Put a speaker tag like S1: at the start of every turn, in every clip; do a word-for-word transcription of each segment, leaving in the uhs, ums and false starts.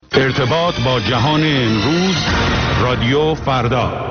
S1: ارتباط با جهان امروز، رادیو فردا.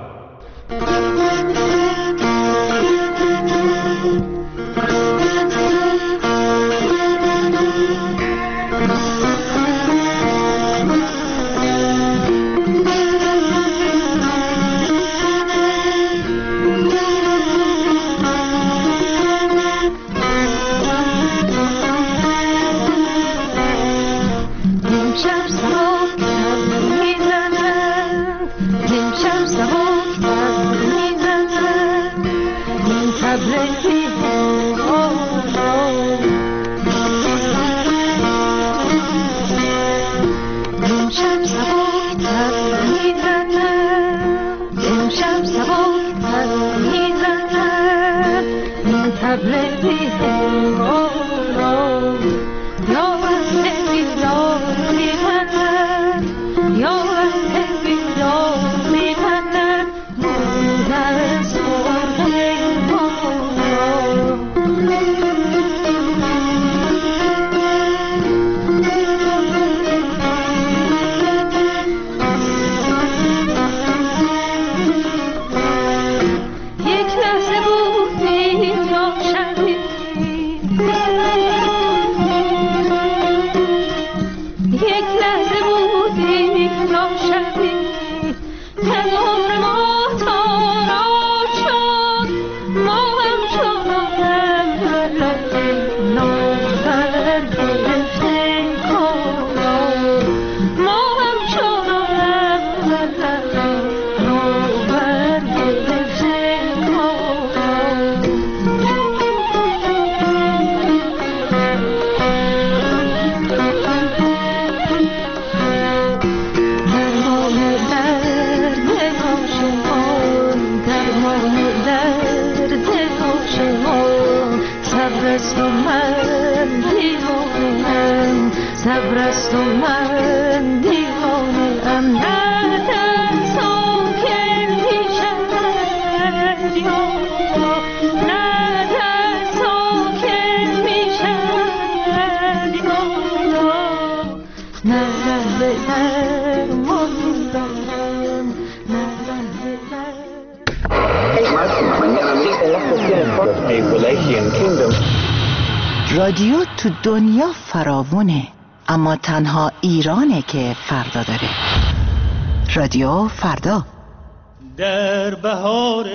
S2: رادیو تو دنیا فراوونه، اما تنها ایرانه که فردا داره. رادیو فردا.
S3: در بهار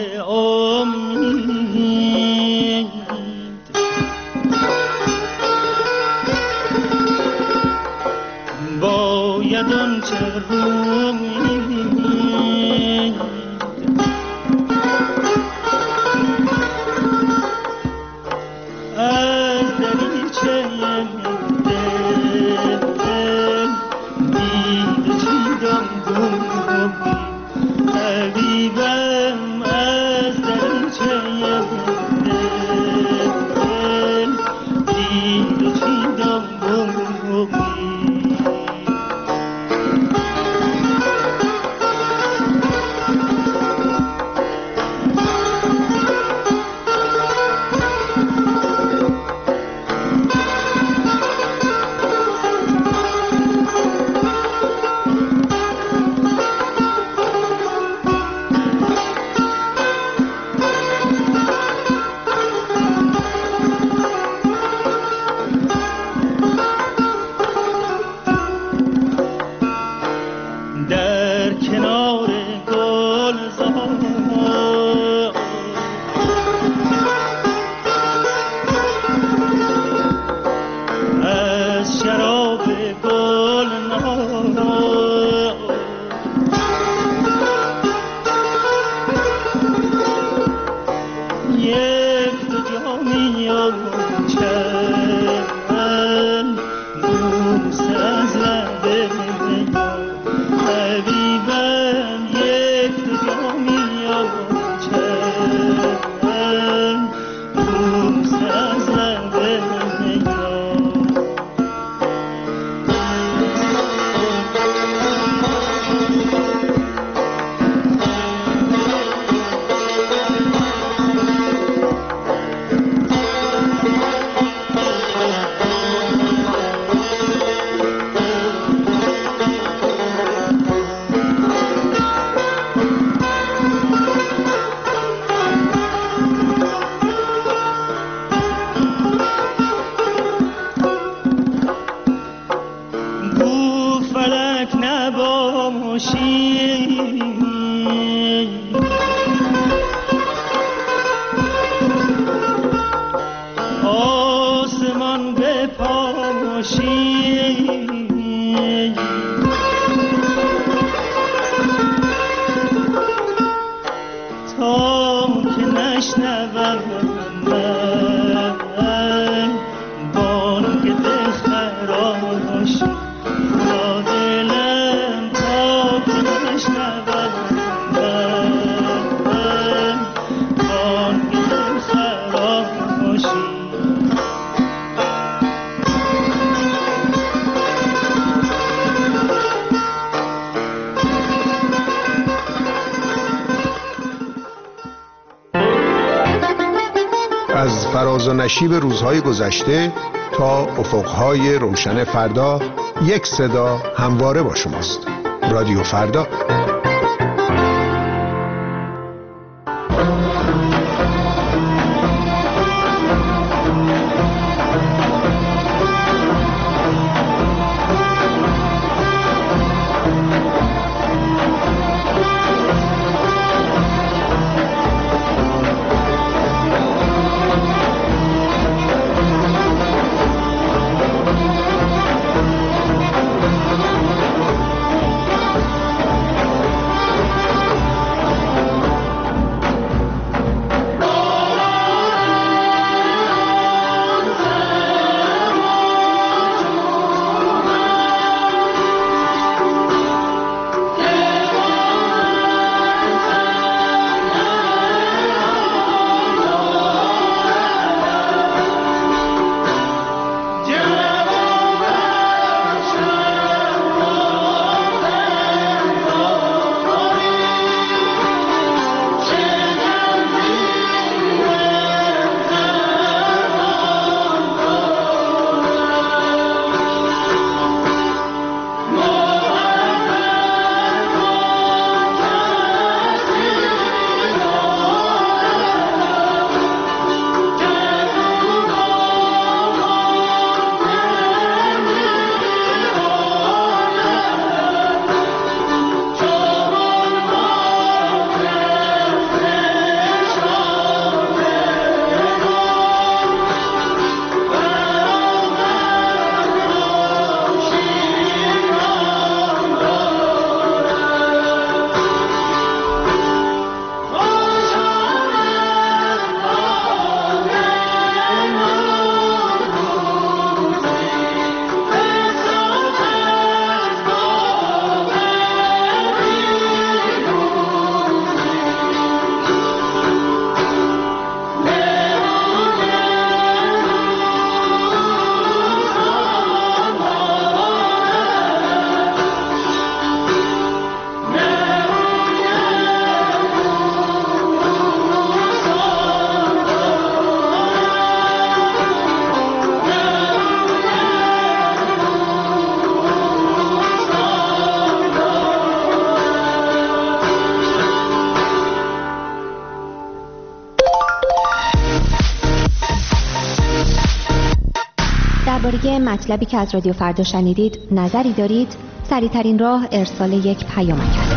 S3: امید باید آنچه روید از دریچه دل دیده چیدم گم حبیبم از دریچه دل دیده چیدم گم باشی آسمان بپاشی تا که نشنوم بانگ دل خراش را دلم تا که نشنوم بانگ دل خراشی
S4: از فراز و نشیب روزهای گذشته تا افقهای روشن فردا، یک صدا همواره با شماست. رادیو فردا.
S5: درباره مطلبی که از رادیو فردا شنیدید نظری دارید؟ سریع‌ترین راه ارسال یک پیامک است.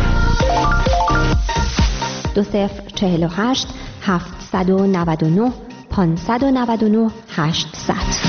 S5: دو صفر چهل و هشت هفتصد و نود و نه پانصد و نود و نه هشتصد.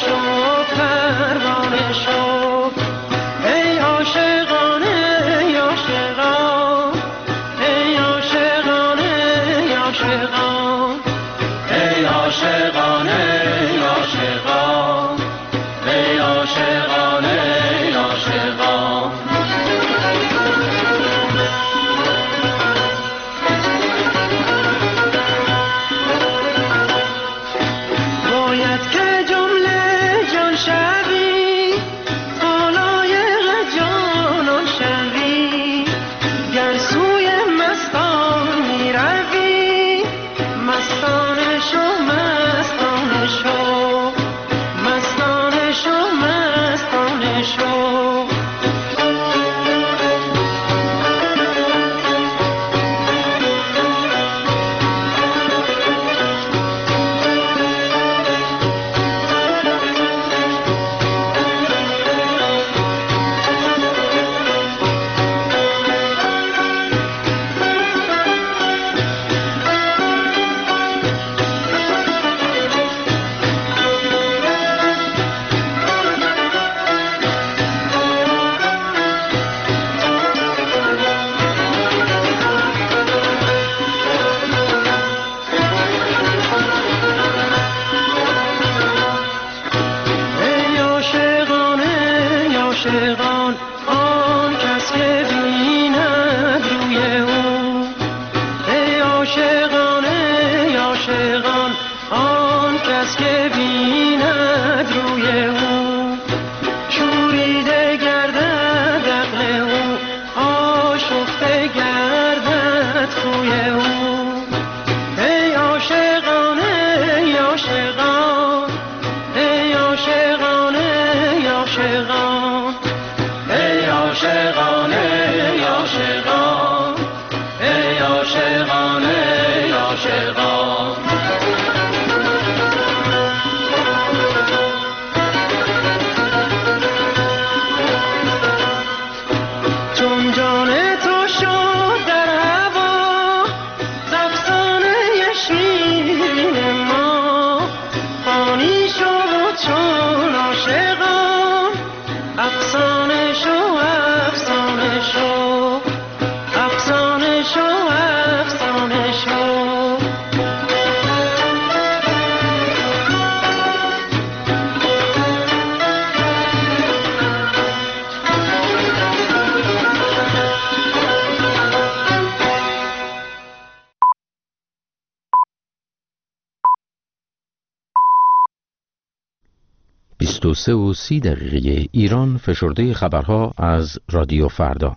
S6: بیست و سه و سی دقیقه ایران، فشرده خبرها از رادیو فردا.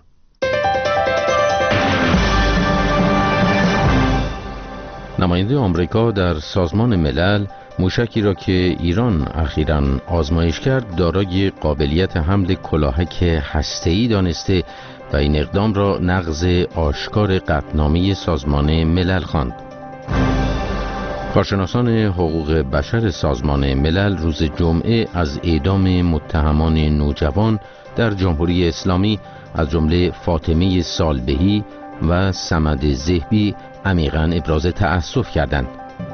S6: نماینده آمریکا در سازمان ملل موشکی را که ایران اخیراً آزمایش کرد دارای قابلیت حمل کلاهک هسته‌ای دانسته و این اقدام را نقض آشکار قطعنامه سازمان ملل خواند. کارشناسان حقوق بشر سازمان ملل روز جمعه از اعدام متهمان نوجوان در جمهوری اسلامی از جمله فاطمه سالبهی و صمد ذهبی عمیقاً ابراز تأسف کردند.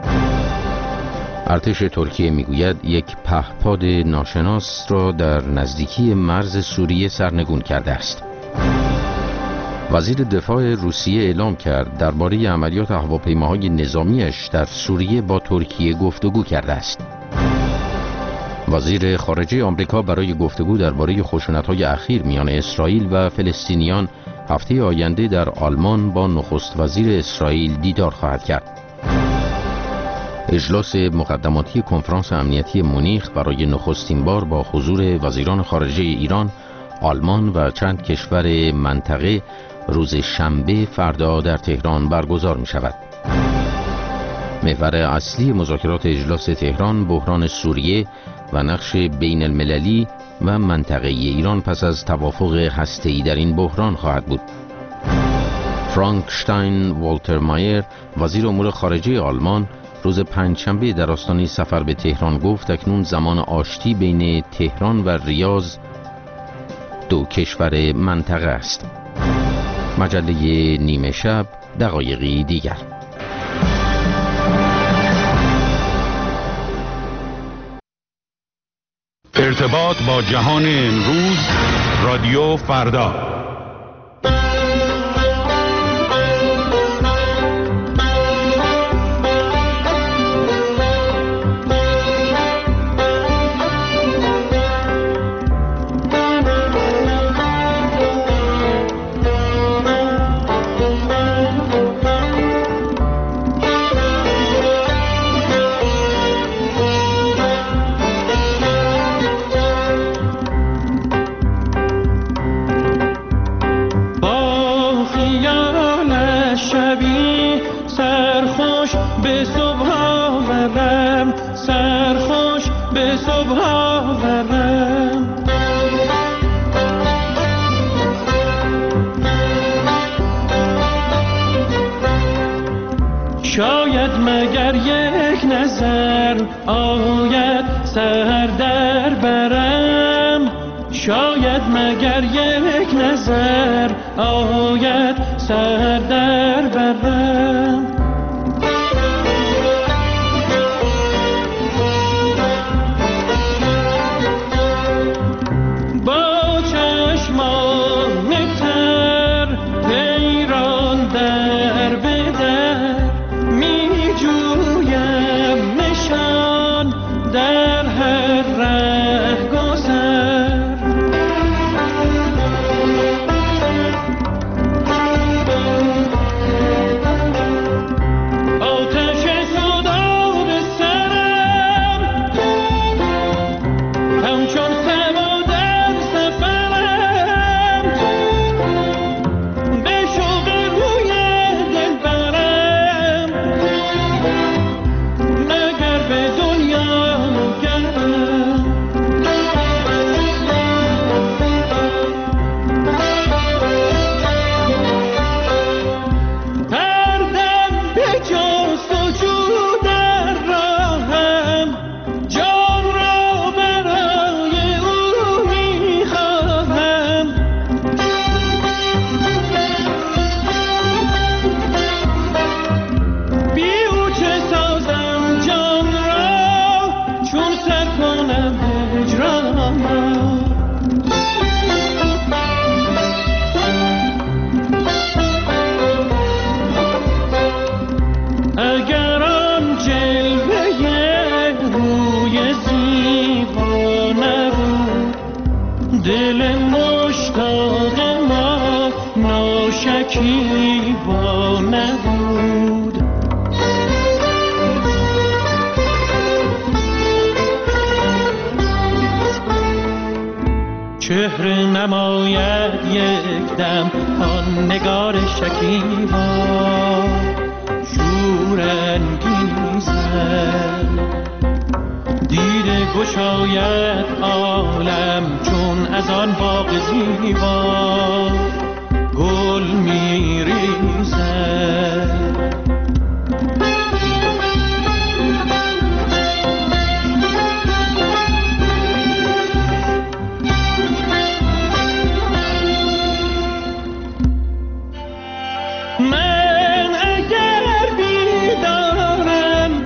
S6: ارتش ترکیه میگوید یک پهپاد ناشناس را در نزدیکی مرز سوریه سرنگون کرده است. وزیر دفاع روسیه اعلام کرد درباره عملیات هواپیماهای نظامیش در سوریه با ترکیه گفتگو کرده است. وزیر خارجه آمریکا برای گفتگو درباره خشونت‌های اخیر میان اسرائیل و فلسطینیان هفته آینده در آلمان با نخست وزیر اسرائیل دیدار خواهد کرد. اجلاس مقدماتی کنفرانس امنیتی مونیخ برای نخستین بار با حضور وزیران خارجه ایران، آلمان و چند کشور منطقه روز شنبه فردا در تهران برگزار می شود. محور اصلی مذاکرات اجلاس تهران بحران سوریه و نقش بین المللی و منطقه ایران پس از توافق هسته‌ای در این بحران خواهد بود. فرانکشتاین والتر مایر وزیر امور خارجه آلمان روز پنجشنبه در آستانه سفر به تهران گفت اکنون زمان آشتی بین تهران و ریاض دو کشور منطقه است. مجله نیمه شب دقایقی دیگر.
S1: ارتباط با جهان امروز، رادیو فردا.
S3: شاید مگر یک نظر آید سر در برم، شاید مگر یک نظر آید سر در برم. با چشمان تر حیران در بدر می جویم نشان در هر ره گذر. آتش سودا به سرم همچون سما در سفرم، به شوق روی دل برم مگر به دنیا گردم. هر دم به جست و جو در راهم، جان را برای او می‌خواهم. بی او چه سازم جان را، چون سر کنم هجران را. اگر آن جلوه روی زیبا نبود، دل مشتاق ما ناشکیبا نبود. چهره نماید یک دم آن نگار شکیبا، شور انگیزد دیده گشاید عالم چون از آن باغ زیبا گل میریزد. من اگر بیدارم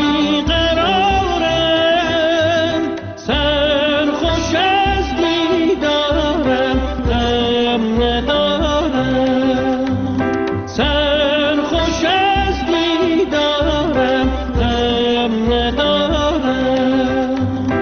S3: بیقرارم، سرخوش از بیدارم غم ندارم. سرخوش از بیدارم غم ندارم.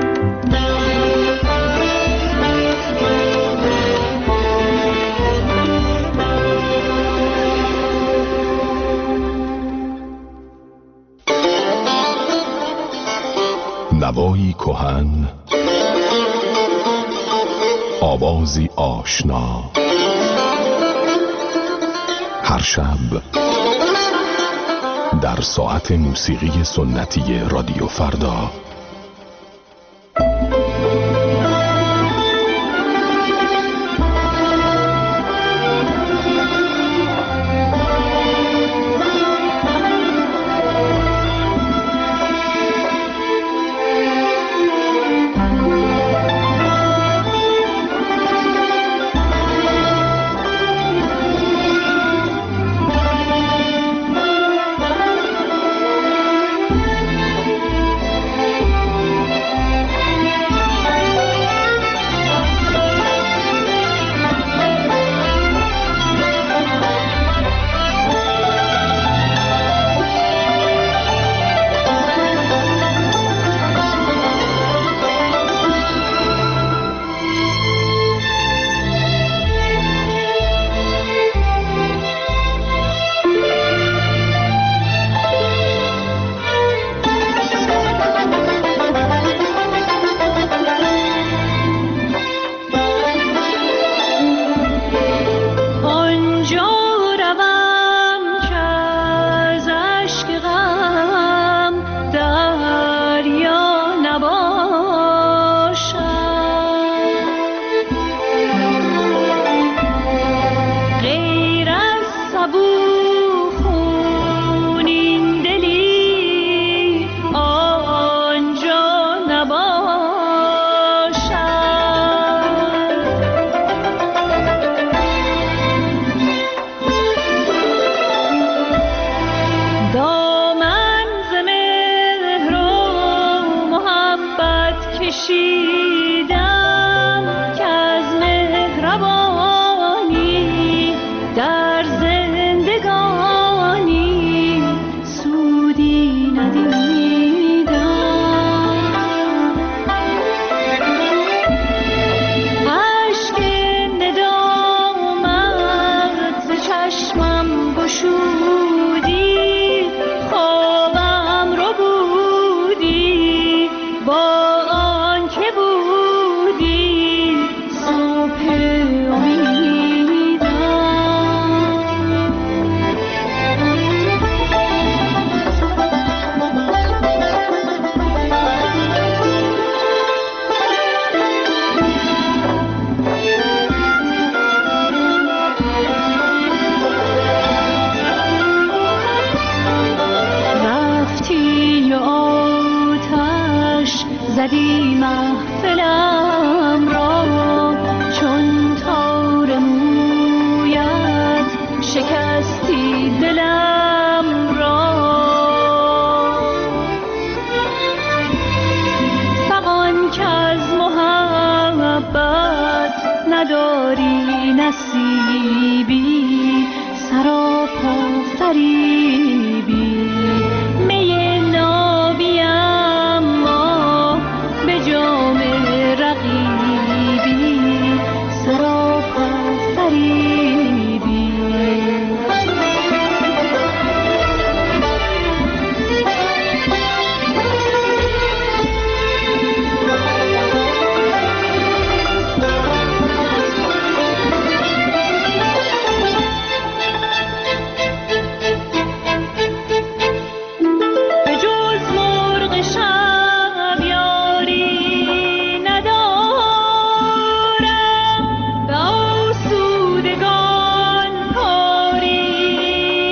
S7: نوایی کهن، آوازی آشنا، هر شب در ساعت موسیقی سنتی رادیو فردا.
S3: بخشیدم که از مهربانی در زندگانی سودی ندیدم. اشک ندامت ز چشمم گشودی، خوابم رو بودی با آنکه بودی صبح امیدم. رفتی و آتش زدی محفلم را، چون تار مویت شکستی دلم را. فغان که از محبت نداری نصیبی، سراپا فریبی می نابی اما به جام رقیبی، سراپا فریبی. به جز مرغ شب یاری ندارم، به آسودگان کاری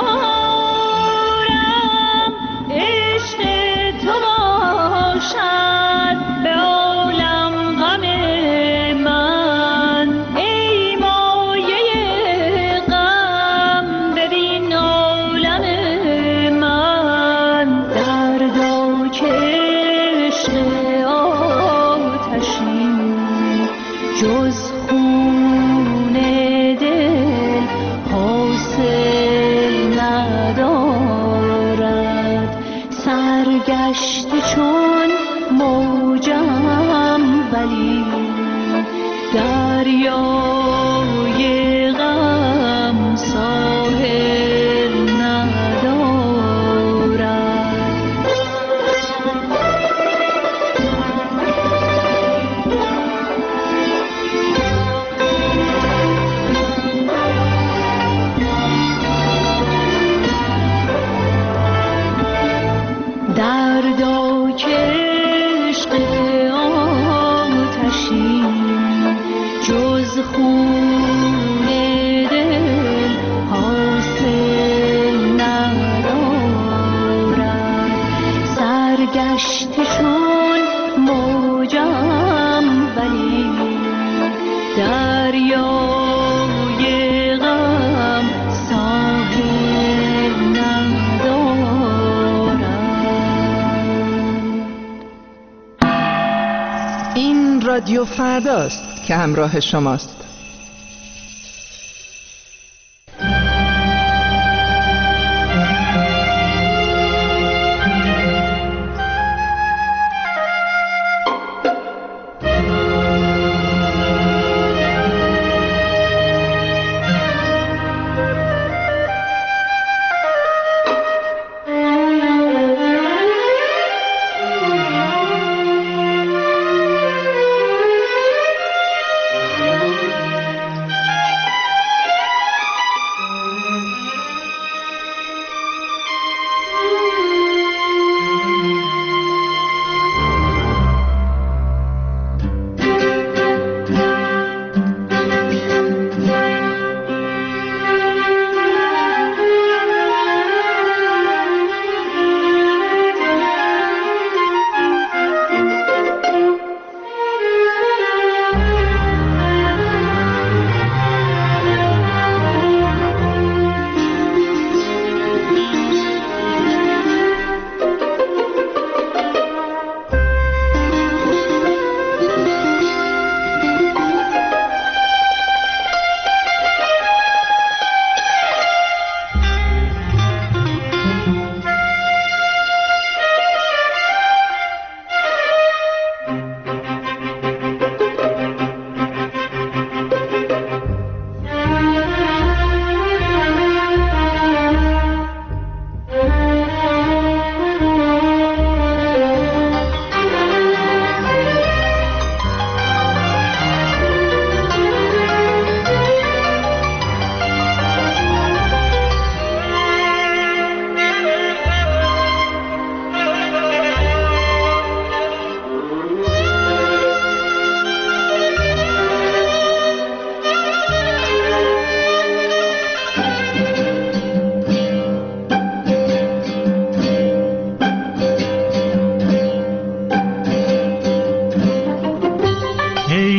S3: ندارم. عشق تو باشد به عالم غم من، ای مایه غم ببین عالم من. دردا که عشق آتشین جز خون دل حاصل ندارد. سرگشته چون موجم ولی دریای غم ساحل ندارد. دردا که عشق آتشین جز خون دل حاصل ندارد. سرگشته چون موجم ولی دریای غم ساحل ندارد.
S2: این رادیو فرداست که همراه شماست.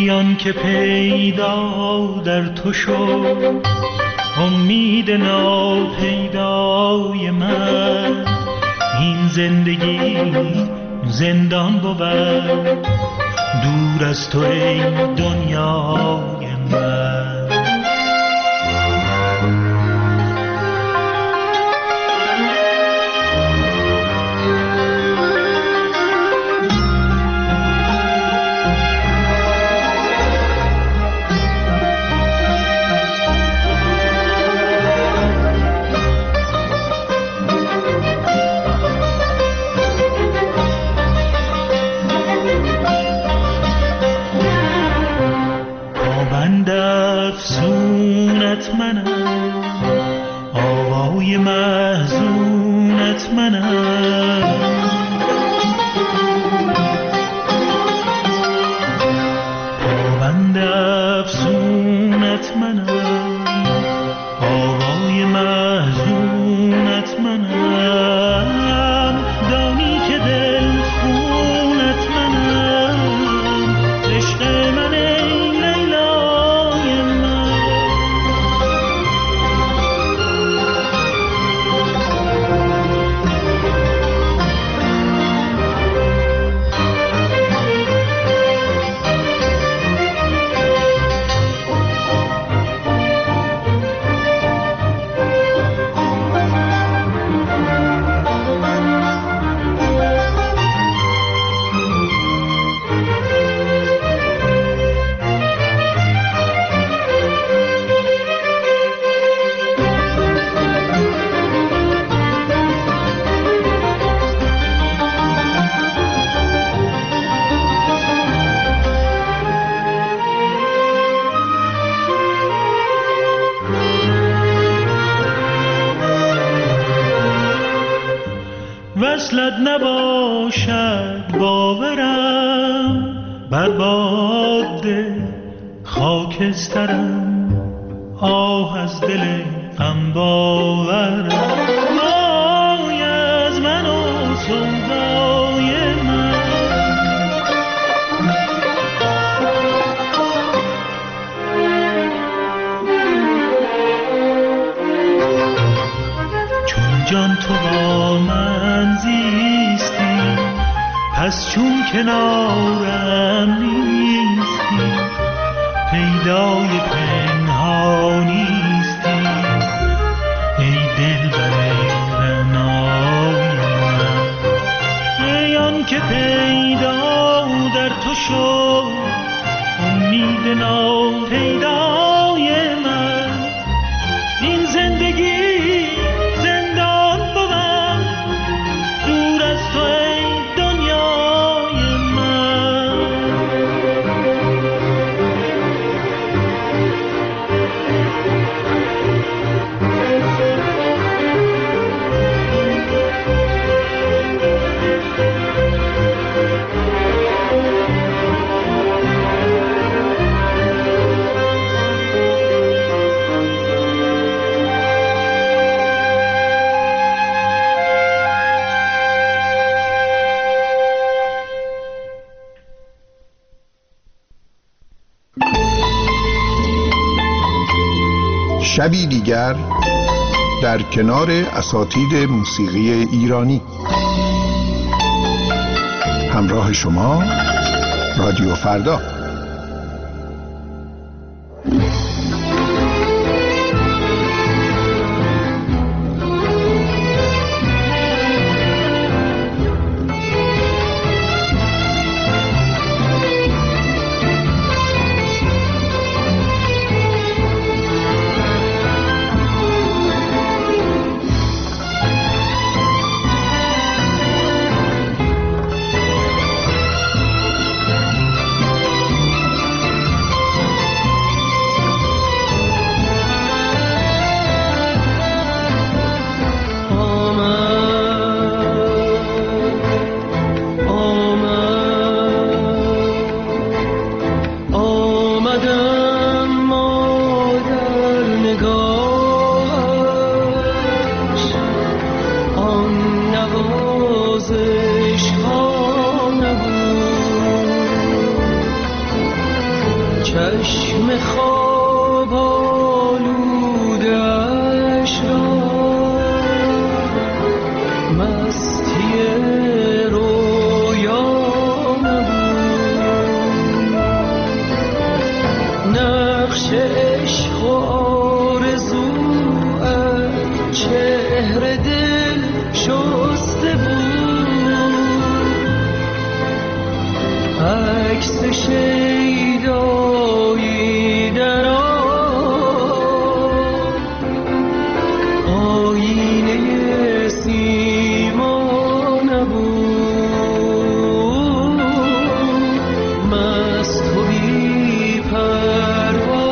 S3: ای آن که پیدا در تو شد امید ناپیدای من، این زندگی زندان بود دور از تو ای دنیای من. افسونت منم، آوای محزونت منم، پابند افسونت منم، آوای محزونت منم، دانی که دل خونت منم، عشق من ای لیلای من. وصلت نباشد باورم، بر باد خاکسترم، آه از دل غم باورم، وای از من و سودای من. چون جان تو با من زیستی، پس چون کنارم نیستی، پیدای پنهانیستی، ای دلبر رعنای من. ای آن که پیدا در تو شد امید ناپیدای من، این زندگی زندان بود دور از تو ای دنیای من.
S4: شبی دیگر در کنار اساتید موسیقی ایرانی. همراه شما رادیو فردا.
S3: چشم خواب آلودش را مستی رویا نبود، نقش عشق و آرزوات چهره دل شسته بود، عکس شیدایی در آینه سیما نبود، مست و بی پروا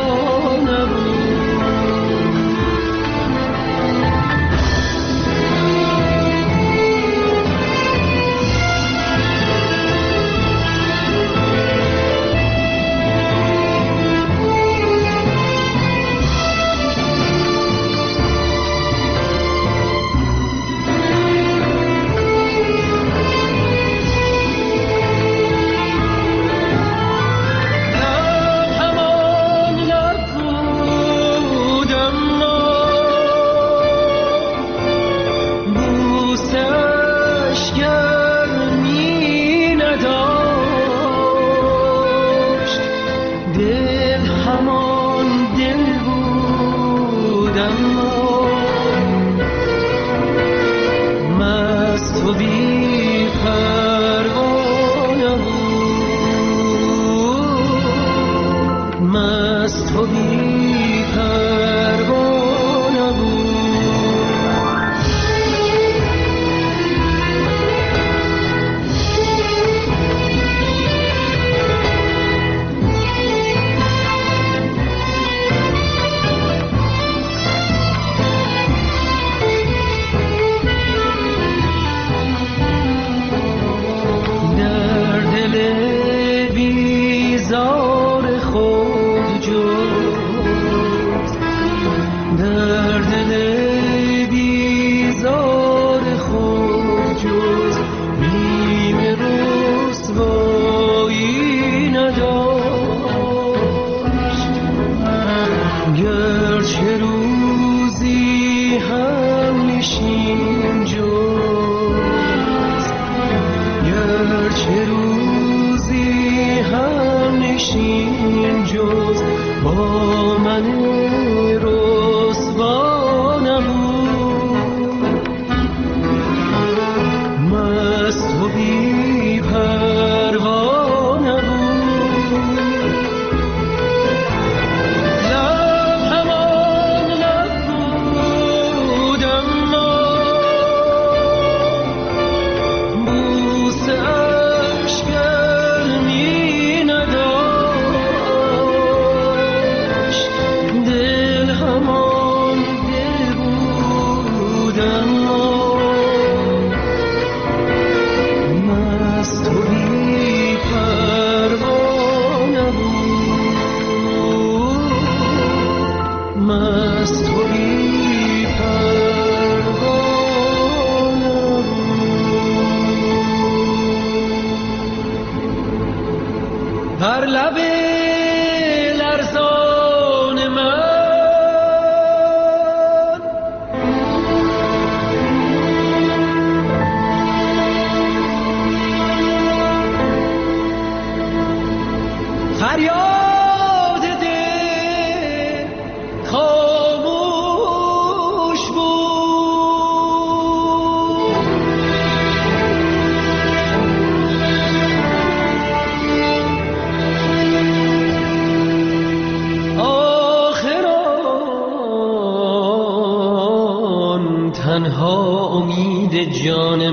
S3: تنها امید جان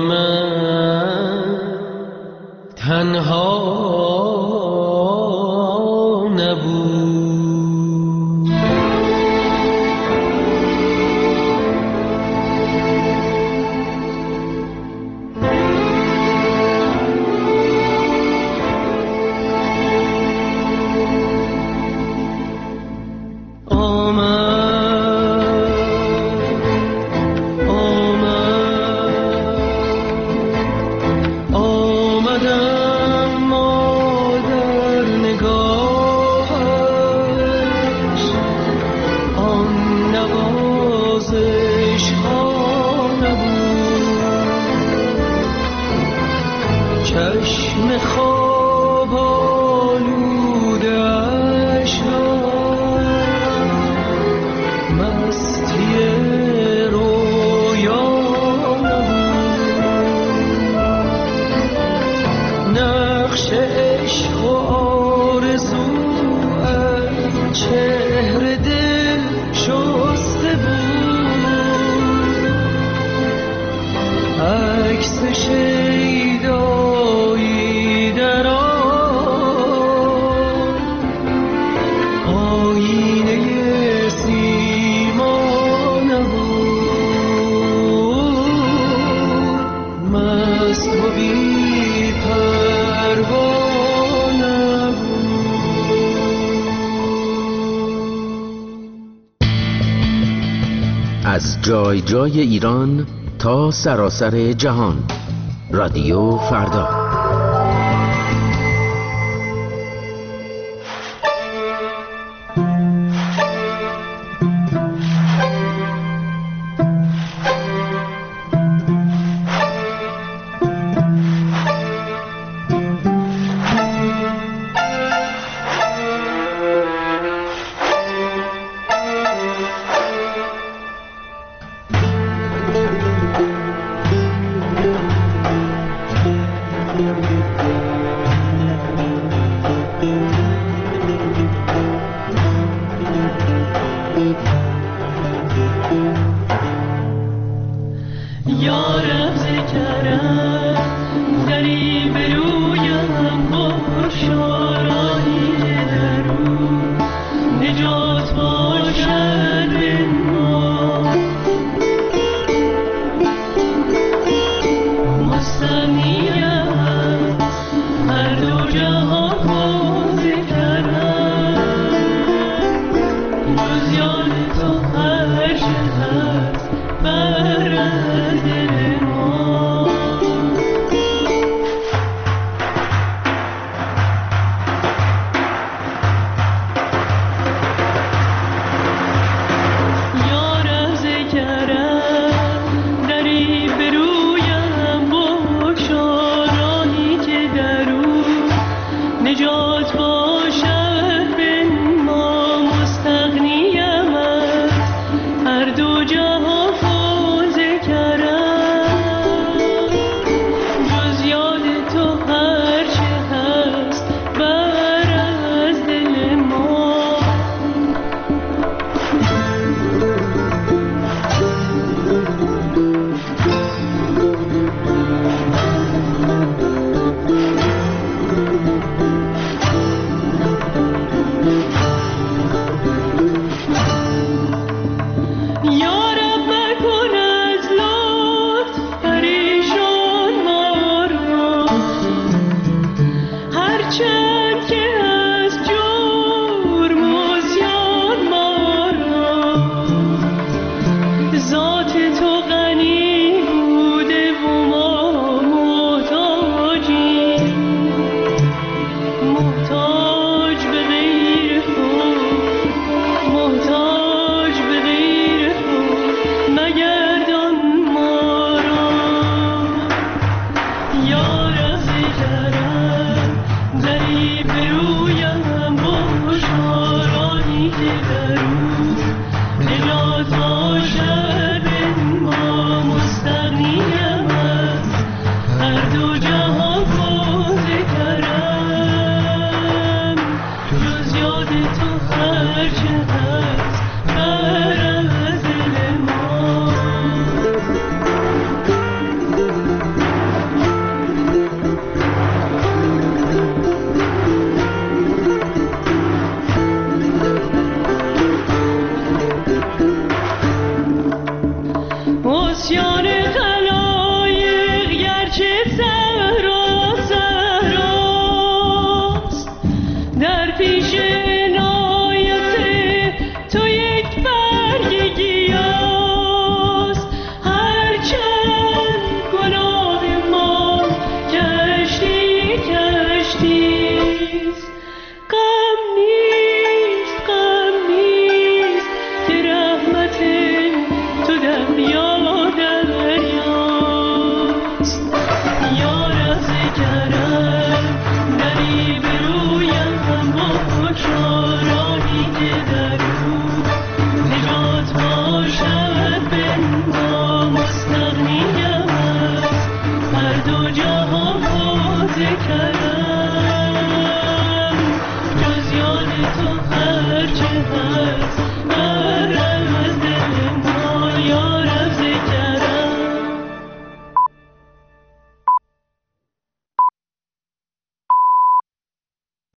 S3: من تنها نبود. آمد
S6: از جای جای ایران تا سراسر جهان. رادیو فردا.
S3: Peace.